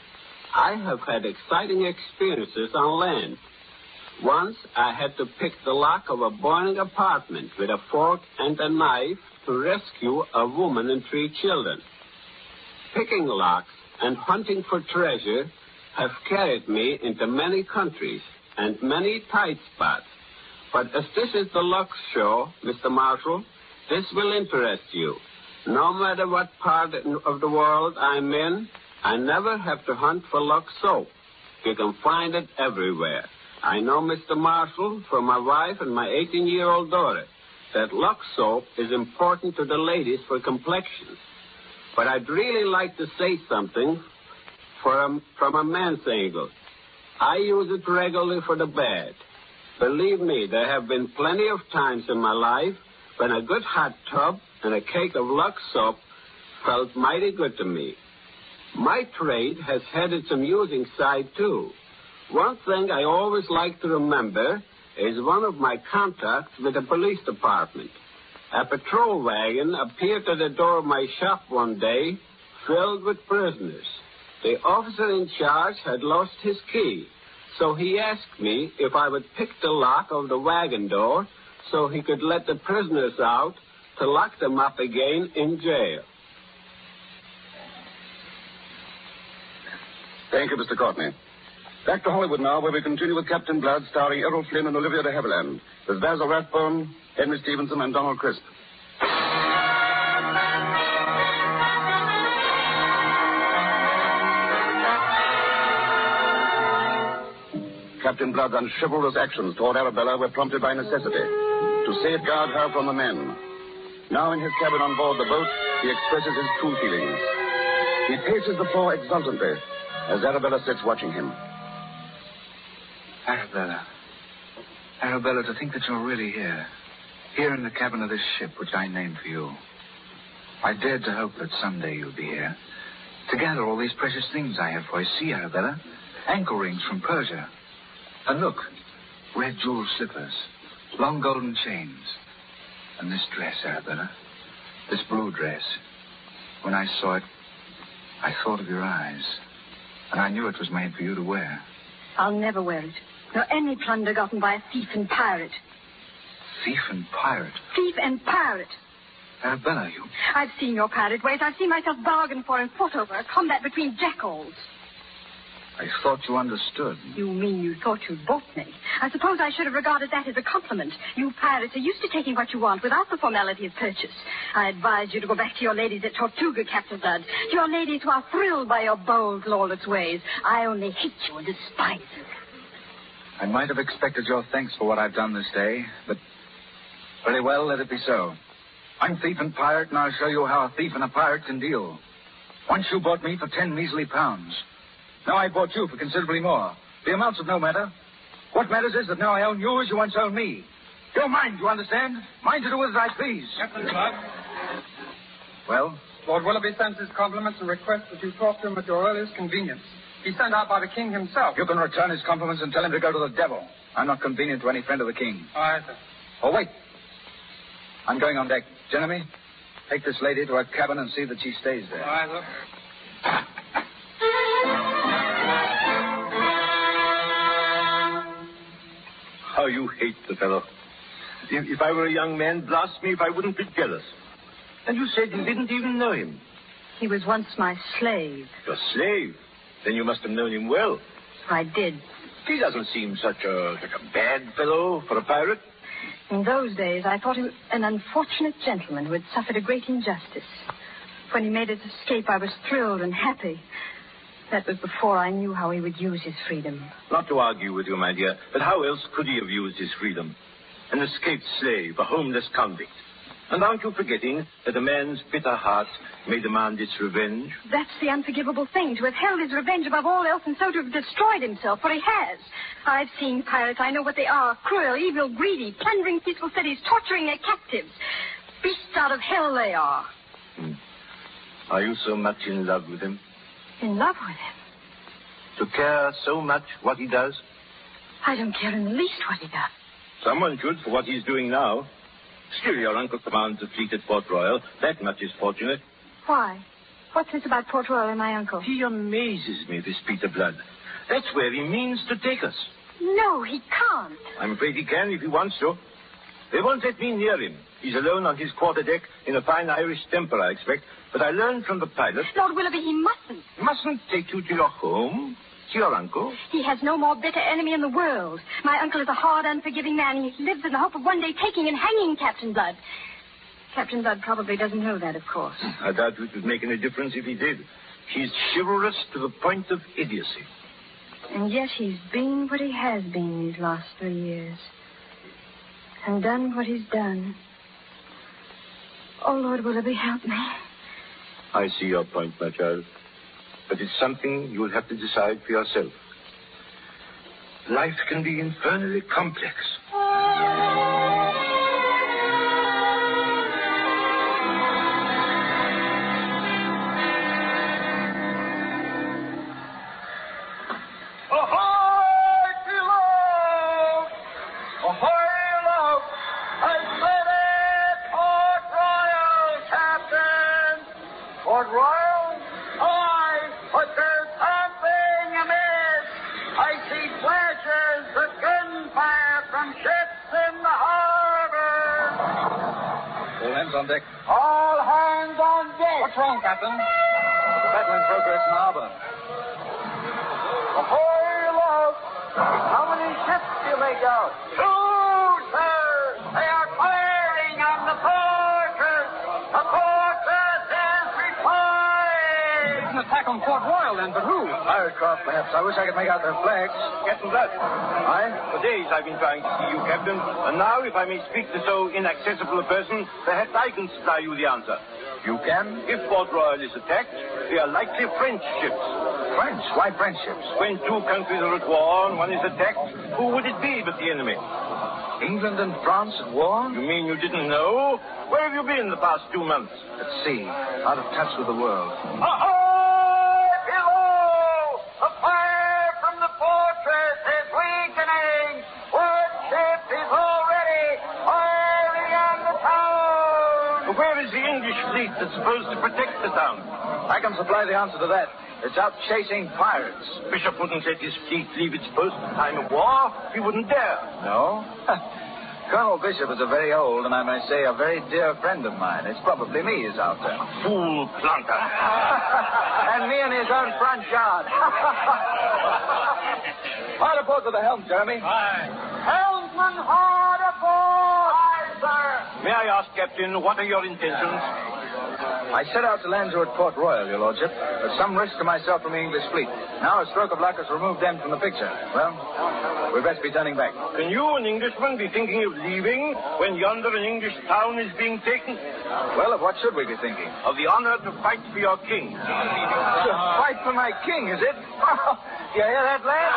I have had exciting experiences on land. Once I had to pick the lock of a burning apartment with a fork and a knife to rescue a woman and 3 children. Picking locks and hunting for treasure have carried me into many countries and many tight spots. But as this is the Lux Show, Mr. Marshall, this will interest you. No matter what part of the world I'm in, I never have to hunt for Lux soap. You can find it everywhere. I know, Mr. Marshall, from my wife and my 18-year-old daughter, that Lux soap is important to the ladies for complexions. But I'd really like to say something from a man's angle. I use it regularly for the bed. Believe me, there have been plenty of times in my life when a good hot tub and a cake of Lux soap felt mighty good to me. My trade has had its amusing side, too. One thing I always like to remember is one of my contacts with the police department. A patrol wagon appeared at the door of my shop one day, filled with prisoners. The officer in charge had lost his key, so he asked me if I would pick the lock of the wagon door so he could let the prisoners out to lock them up again in jail. Thank you, Mr. Courtney. Back to Hollywood now, where we continue with Captain Blood, starring Errol Flynn and Olivia de Havilland, with Basil Rathbone, Henry Stevenson, and Donald Crisp. Captain Blood's unchivalrous actions toward Arabella were prompted by necessity to safeguard her from the men. Now in his cabin on board the boat, he expresses his true feelings. He paces the floor exultantly as Arabella sits watching him. Arabella. Arabella, to think that you're really here. Here in the cabin of this ship, which I named for you. I dared to hope that someday you'd be here. To gather all these precious things I have for you. See, Arabella? Ankle rings from Persia. And look, red jeweled slippers. Long golden chains. And this dress, Arabella. This blue dress. When I saw it, I thought of your eyes. And I knew it was made for you to wear. I'll never wear it. Nor any plunder gotten by a thief and pirate. Thief and pirate? Thief and pirate. Arabella, you... I've seen your pirate ways. I've seen myself bargain for and fought over a combat between jackals. I thought you understood. You mean you thought you'd bought me? I suppose I should have regarded that as a compliment. You pirates are used to taking what you want without the formality of purchase. I advise you to go back to your ladies at Tortuga, Captain Blood. To your ladies who are thrilled by your bold, lawless ways. I only hate you and despise you. I might have expected your thanks for what I've done this day, but... Very well, let it be so. I'm thief and pirate, and I'll show you how a thief and a pirate can deal. Once you bought me for 10 measly pounds. Now I bought you for considerably more. The amounts of no matter. What matters is that now I own you as you once owned me. You're mine, you understand? Mine to do with as I please. Captain Blood. Well? Lord Willoughby sends his compliments and requests that you talk to him at your earliest convenience. He's sent out by the king himself. You can return his compliments and tell him to go to the devil. I'm not convenient to any friend of the king. Aye, sir. Oh, wait. I'm going on deck. Jeremy, take this lady to her cabin and see that she stays there. Aye, sir. How you hate the fellow. If I were a young man, blast me if I wouldn't be jealous. And you said you didn't even know him. He was once my slave. Your slave? Then you must have known him well. I did. He doesn't seem such a bad fellow for a pirate. In those days, I thought him an unfortunate gentleman who had suffered a great injustice. When he made his escape, I was thrilled and happy. That was before I knew how he would use his freedom. Not to argue with you, my dear, but how else could he have used his freedom? An escaped slave, a homeless convict. And aren't you forgetting that a man's bitter heart may demand its revenge? That's the unforgivable thing, to have held his revenge above all else and so to have destroyed himself, for he has. I've seen pirates. I know what they are. Cruel, evil, greedy, plundering peaceful cities, torturing their captives. Beasts out of hell they are. Are you so much in love with him? In love with him? To care so much what he does? I don't care in the least what he does. Someone should for what he's doing now. Still, your uncle commands the fleet at Port Royal. That much is fortunate. Why? What's this about Port Royal and my uncle? He amazes me, this Peter Blood. That's where he means to take us. No, he can't. I'm afraid he can if he wants to. They won't let me near him. He's alone on his quarterdeck in a fine Irish temper, I expect. But I learned from the pilot... Lord Willoughby, he mustn't. Mustn't take you to your home? To your uncle? He has no more bitter enemy in the world. My uncle is a hard, unforgiving man. He lives in the hope of one day taking and hanging Captain Blood. Captain Blood probably doesn't know that, of course. I doubt it would make any difference if he did. He's chivalrous to the point of idiocy. And yet he's been what he has been these last 3 years. And done what he's done. Oh, Lord Willoughby, help me. I see your point, my child. But it's something you'll have to decide for yourself. Life can be infernally complex. On deck. All hands on deck. What's wrong, Captain? The battle in progress in harbor. Ahoy, love. How many ships do you make out? 2, sir. They are firing on the fortress. The fortress is replying. It's an attack on Port Royal, then, but who? A Pirate craft, perhaps. I wish I could make out their flags. Captain Blood. Aye? For days I've been trying to see you, Captain. And now, if I may speak to so inaccessible a person, perhaps I can supply you the answer. You can? If Port Royal is attacked, they are likely French ships. French? Why French ships? When two countries are at war and one is attacked, who would it be but the enemy? England and France at war? You mean you didn't know? Where have you been the past 2 months? At sea, out of touch with the world. Ahoy! Below! The fire from the fortress is weakening! One ship is already firing on the town! But where is the English fleet that's supposed to protect the town? I can supply the answer to that. It's out chasing pirates. Bishop wouldn't let his fleet leave its post in time of war. He wouldn't dare. No? Colonel Bishop is a very old and I may say a very dear friend of mine. It's probably me he's out there. Fool planter. And me in his own front yard. Hard aboard with the helm, Jeremy. Aye. Helmsman, hard aboard! Aye, sir. May I ask, Captain, what are your intentions? I set out to land you at Port Royal, Your Lordship, at some risk to myself from the English fleet. Now a stroke of luck has removed them from the picture. Well, we'd best be turning back. Can you, an Englishman, be thinking of leaving when yonder an English town is being taken? Well, of what should we be thinking? Of the honor to fight for your king. To fight for my king, is it? You hear that, lad?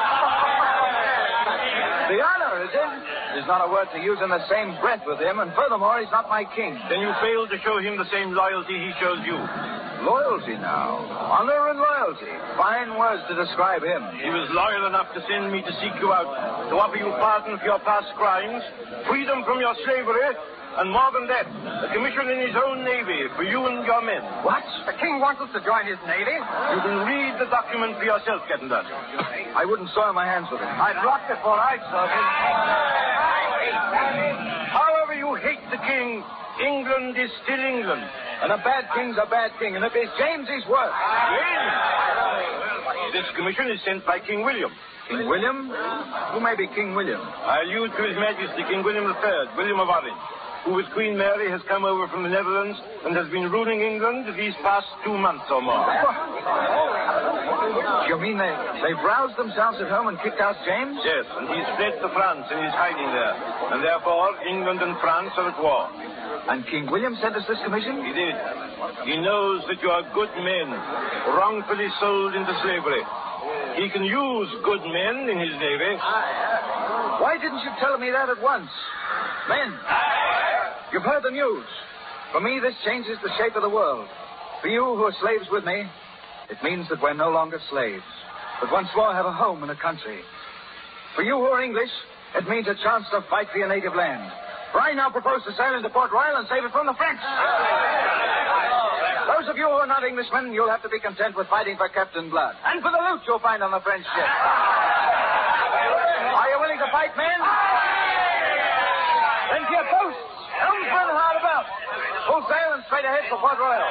The honor, is it? There's not a word to use in the same breath with him, and furthermore, he's not my king. Then you fail to show him the same loyalty he shows you. Loyalty now. Honor and loyalty. Fine words to describe him. He was loyal enough to send me to seek you out, to offer you pardon for your past crimes, freedom from your slavery, and more than that, a commission in his own navy for you and your men. What? The king wants us to join his navy? You can read the document for yourself, Captain Blood. I wouldn't soil my hands with it. I'd locked it before I saw it. However you hate the king, England is still England. And a bad king's a bad king, and if it's James, he's worse. James? This commission is sent by King William. King William? Who may be King William? I allude to His Majesty King William III, William of Orange, who with Queen Mary has come over from the Netherlands and has been ruling England these past 2 months or more. You mean they've roused themselves at home and kicked out James? Yes, and he's fled to France and is hiding there. And therefore, England and France are at war. And King William sent us this commission? He did. He knows that you are good men, wrongfully sold into slavery. He can use good men in his navy. Why didn't you tell me that at once? Men, you've heard the news. For me, this changes the shape of the world. For you who are slaves with me, it means that we're no longer slaves, but once more have a home and a country. For you who are English, it means a chance to fight for your native land. For I now propose to sail into Port Royal and save it from the French. Those of you who are not Englishmen, you'll have to be content with fighting for Captain Blood. And for the loot you'll find on the French ship. Are you willing to fight, men? Then to your posts. Helmsman, hard about. Full sail and straight ahead for Port Royal.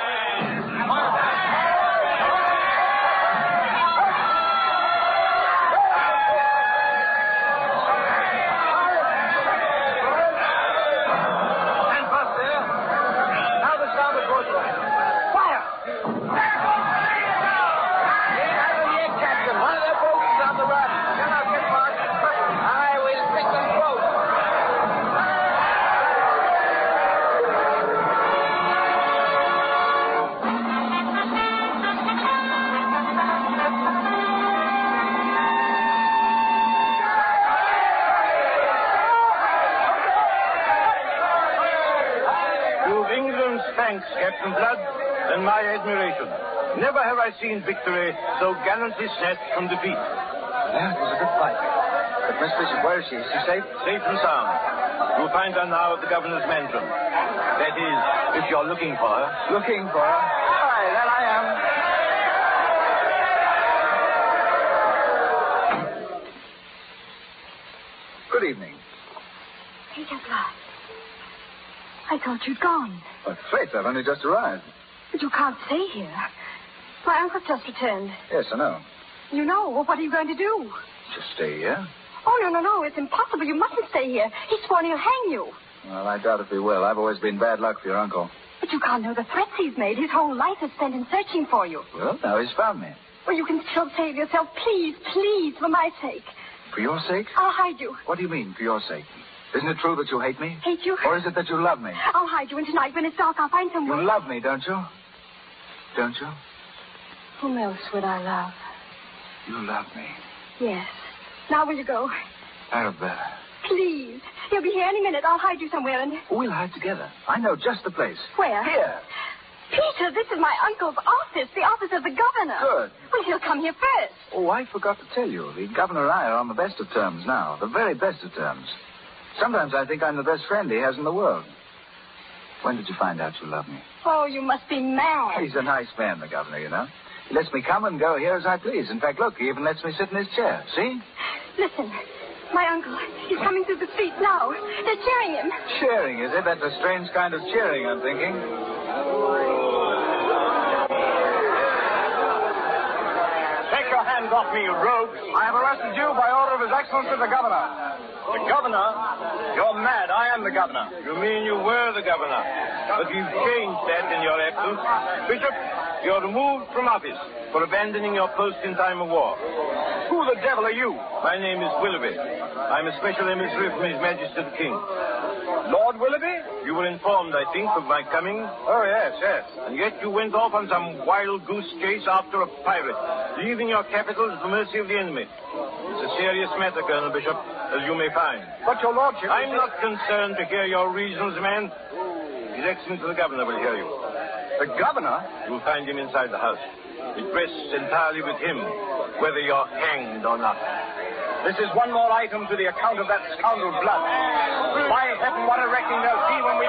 Thanks, Captain Blood, and my admiration. Never have I seen victory so gallantly snatched from defeat. Yeah, it was a good fight. But Miss Bishop, where is she? Is she safe? Safe and sound. You'll find her now at the governor's mansion. That is, if you're looking for her. Looking for her? Aye, that I am. Good evening. Peter Blood. I thought you'd gone. But faith, I've only just arrived. But you can't stay here. My uncle's just returned. Yes, I know. You know. Well, what are you going to do? Just stay here? Oh, no. It's impossible. You mustn't stay here. He's sworn he'll hang you. Well, I doubt if he will. I've always been bad luck for your uncle. But you can't know the threats he's made. His whole life is spent in searching for you. Well, now he's found me. Well, you can still save yourself. Please, please, for my sake. For your sake? I'll hide you. What do you mean, for your sake? Isn't it true that you hate me? Hate you? Or is it that you love me? I'll hide you, and tonight, when it's dark, I'll find some way. You love me, don't you? Don't you? Whom else would I love? You love me. Yes. Now will you go? Arabella. Please. He'll be here any minute. I'll hide you somewhere and... We'll hide together. I know just the place. Where? Here. Peter, this is my uncle's office, the office of the governor. Good. Well, he'll come here first. Oh, I forgot to tell you. The governor and I are on the best of terms now. The very best of terms. Sometimes I think I'm the best friend he has in the world. When did you find out you love me? Oh, you must be mad. He's a nice man, the governor, you know. He lets me come and go here as I please. In fact, look, he even lets me sit in his chair. See? Listen, my uncle, he's coming through the streets now. They're cheering him. Cheering, is it? That's a strange kind of cheering, I'm thinking. Take your hands off me, you rogues. I have arrested you by order of His Excellency the Governor. The Governor? You're mad. I am the Governor. You mean you were the governor? But you've changed that in your absence. Bishop, you're removed from office for abandoning your post in time of war. Who the devil are you? My name is Willoughby. I'm a special emissary from His Majesty the King. Lord Willoughby? You were informed, I think, of my coming. Oh, yes, yes. And yet you went off on some wild goose chase after a pirate, leaving your capital at the mercy of the enemy. It's a serious matter, Colonel Bishop, as you may find. But your lordship... I'm not concerned to hear your reasons, man. His Excellency the Governor will hear you. The Governor? You'll find him inside the house. It rests entirely with him, whether you're hanged or not. This is one more item to the account of that scoundrel Blood. By heaven, what a reckoning there'll be when we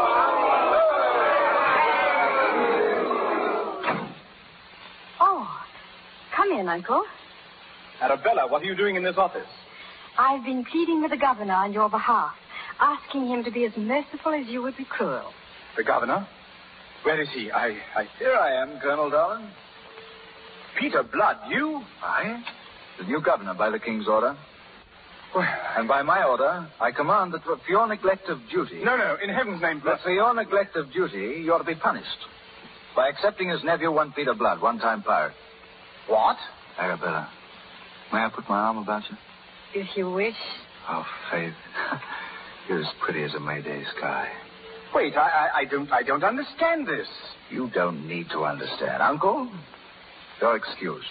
meet. Oh, come in, Uncle. Arabella, what are you doing in this office? I've been pleading with the governor on your behalf, asking him to be as merciful as you would be cruel. The governor? Where is he? Here I am, Colonel Darwin. Peter Blood, you? I? The new governor by the king's order. Well, and by my order, I command that for your neglect of duty... No, in heaven's name, That for your neglect of duty, you are to be punished by accepting as nephew one Peter Blood, one-time pirate. What? Arabella, may I put my arm about you? If you wish. Oh, Faith, you're as pretty as a May Day sky. Wait, I don't understand this. You don't need to understand. Uncle, you're excused.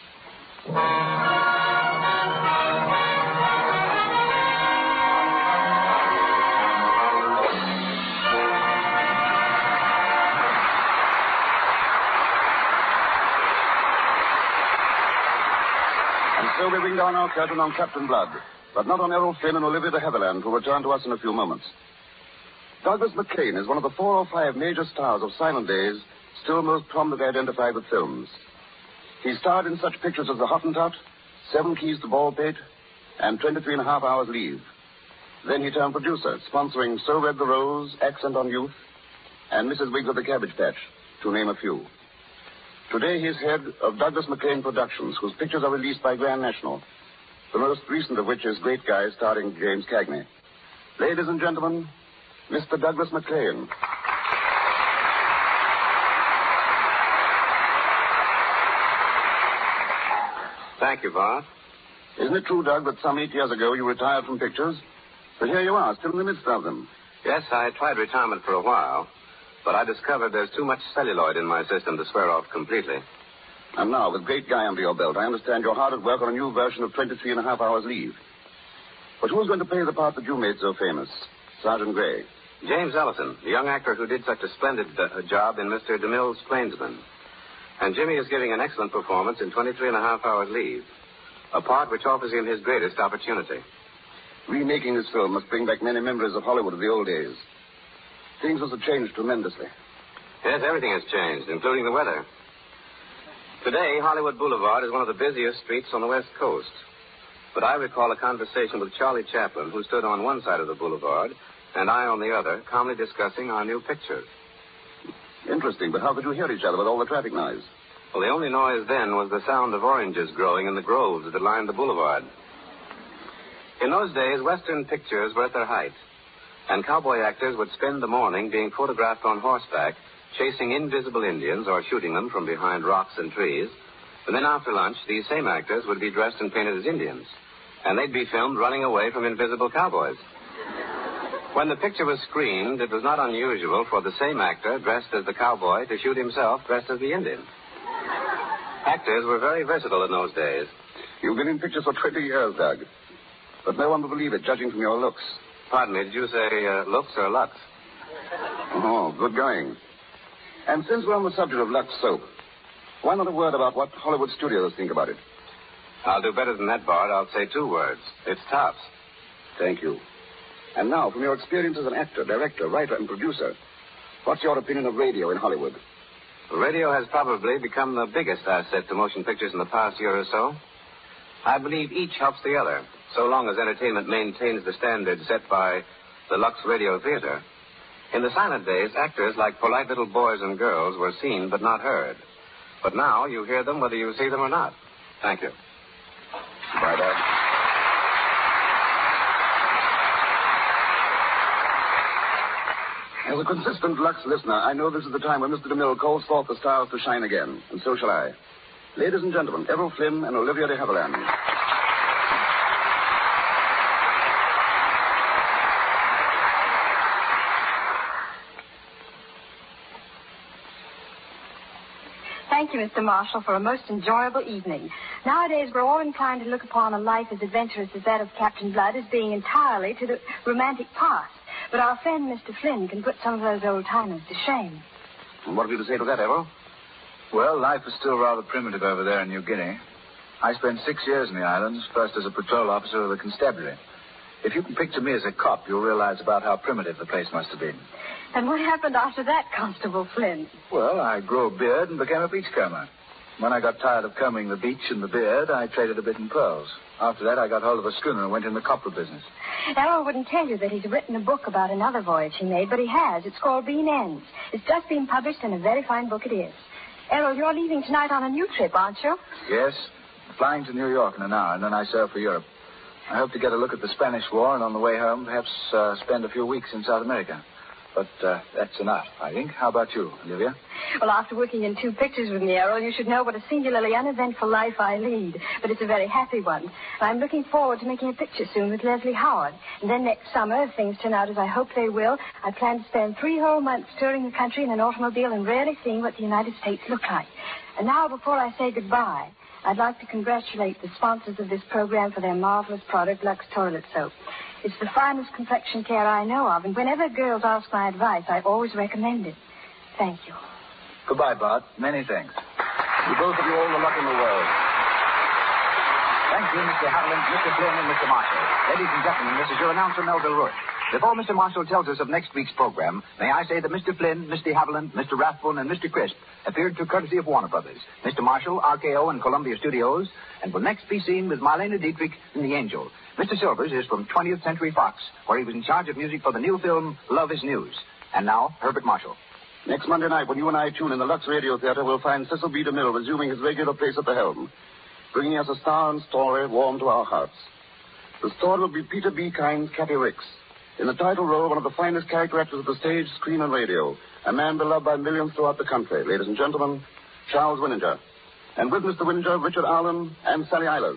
So we bring down our curtain on Captain Blood, but not on Errol Flynn and Olivia de Heatherland, who return to us in a few moments. Douglas MacLean is one of the 4 or 5 major stars of silent days, still most prominently identified with films. He starred in such pictures as The Hottentot, 7 Keys to Baldpate, and 23 and a Half Hours Leave. Then he turned producer, sponsoring So Red the Rose, Accent on Youth, and Mrs. Wiggs of the Cabbage Patch, to name a few. Today, he is head of Douglas MacLean Productions, whose pictures are released by Grand National, the most recent of which is Great Guy, starring James Cagney. Ladies and gentlemen, Mr. Douglas MacLean. Thank you, Bart. Isn't it true, Doug, that some 8 years ago you retired from pictures? But here you are, still in the midst of them. Yes, I tried retirement for a while, but I discovered there's too much celluloid in my system to swear off completely. And now, with Great Guy under your belt, I understand you're hard at work on a new version of 23 and a Half Hours Leave. But who's going to play the part that you made so famous? Sergeant Gray. James Ellison, the young actor who did such a splendid job in Mr. DeMille's Plainsman. And Jimmy is giving an excellent performance in 23 and a Half Hours Leave, a part which offers him his greatest opportunity. Remaking this film must bring back many memories of Hollywood of the old days. Things must have changed tremendously. Yes, everything has changed, including the weather. Today, Hollywood Boulevard is one of the busiest streets on the West Coast. But I recall a conversation with Charlie Chaplin, who stood on one side of the boulevard, and I on the other, calmly discussing our new picture. Interesting, but how could you hear each other with all the traffic noise? Well, the only noise then was the sound of oranges growing in the groves that lined the boulevard. In those days, Western pictures were at their height, and cowboy actors would spend the morning being photographed on horseback, chasing invisible Indians or shooting them from behind rocks and trees, And then after lunch, these same actors would be dressed and painted as Indians. And they'd be filmed running away from invisible cowboys. When the picture was screened, it was not unusual for the same actor dressed as the cowboy to shoot himself dressed as the Indian. Actors were very versatile in those days. You've been in pictures for 20 years, Doug. But no one will believe it, judging from your looks. Pardon me, did you say looks or lux? Oh, good going. And since we're on the subject of Lux soap, why not a word about what Hollywood studios think about it? I'll do better than that, Bart. I'll say 2 words. It's tops. Thank you. And now, from your experience as an actor, director, writer, and producer, what's your opinion of radio in Hollywood? Radio has probably become the biggest asset to motion pictures in the past year or so. I believe each helps the other, so long as entertainment maintains the standards set by the Lux Radio Theater. In the silent days, actors like polite little boys and girls were seen but not heard. But now you hear them whether you see them or not. Thank you. Bye, Doug. As a consistent Lux listener, I know this is the time when Mr. DeMille calls forth the stars to shine again, and so shall I. Ladies and gentlemen, Errol Flynn and Olivia de Havilland. Thank you, Mr. Marshall, for a most enjoyable evening. Nowadays, we're all inclined to look upon a life as adventurous as that of Captain Blood as being entirely to the romantic past. But our friend, Mr. Flynn, can put some of those old-timers to shame. And what have you to say to that, Errol? Well, life is still rather primitive over there in New Guinea. I spent 6 years in the islands, first as a patrol officer of the constabulary. If you can picture me as a cop, you'll realize about how primitive the place must have been. And what happened after that, Constable Flynn? Well, I grew a beard and became a beachcomber. When I got tired of combing the beach and the beard, I traded a bit in pearls. After that, I got hold of a schooner and went in the copra business. Errol wouldn't tell you that he's written a book about another voyage he made, but he has. It's called Bean Ends. It's just been published, and a very fine book it is. Errol, you're leaving tonight on a new trip, aren't you? Yes. Flying to New York in an hour, and then I sail for Europe. I hope to get a look at the Spanish War, and on the way home, perhaps spend a few weeks in South America. But that's enough, I think. How about you, Olivia? Well, after working in 2 pictures with me, Errol, you should know what a singularly uneventful life I lead. But it's a very happy one. And I'm looking forward to making a picture soon with Leslie Howard. And then next summer, if things turn out as I hope they will, I plan to spend 3 whole months touring the country in an automobile and really seeing what the United States look like. And now, before I say goodbye, I'd like to congratulate the sponsors of this program for their marvelous product, Lux Toilet Soap. It's the finest complexion care I know of, and whenever girls ask my advice, I always recommend it. Thank you. Goodbye, Bart. Many thanks. To both of you, all the luck in the world. Thank you, Mr. Haviland, Mr. Flynn, and Mr. Marshall. Ladies and gentlemen, this is your announcer, Melville Ruick. Before Mr. Marshall tells us of next week's program, may I say that Mr. Flynn, Mr. Haviland, Mr. Rathbone, and Mr. Crisp appeared through courtesy of Warner Brothers, Mr. Marshall, RKO, and Columbia Studios, and will next be seen with Marlena Dietrich in The Angel. Mr. Silvers is from 20th Century Fox, where he was in charge of music for the new film Love is News. And now, Herbert Marshall. Next Monday night, when you and I tune in the Lux Radio Theater, we'll find Cecil B. DeMille resuming his regular place at the helm, bringing us a star and story warm to our hearts. The story will be Peter B. Kine's Kathy Ricks. In the title role, one of the finest character actors of the stage, screen, and radio. A man beloved by millions throughout the country. Ladies and gentlemen, Charles Winninger. And with Mr. Winninger, Richard Allen and Sally Eilers.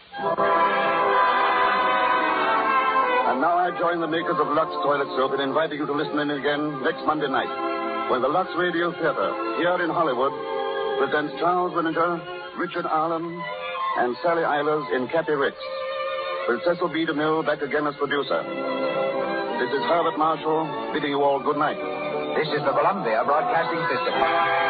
And now I join the makers of Lux Toilet Soap in inviting you to listen in again next Monday night, when the Lux Radio Theater, here in Hollywood, presents Charles Winninger, Richard Allen, and Sally Eilers in Kathy Ricks, with Cecil B. DeMille back again as producer. This is Herbert Marshall bidding you all good night. This is the Columbia Broadcasting System.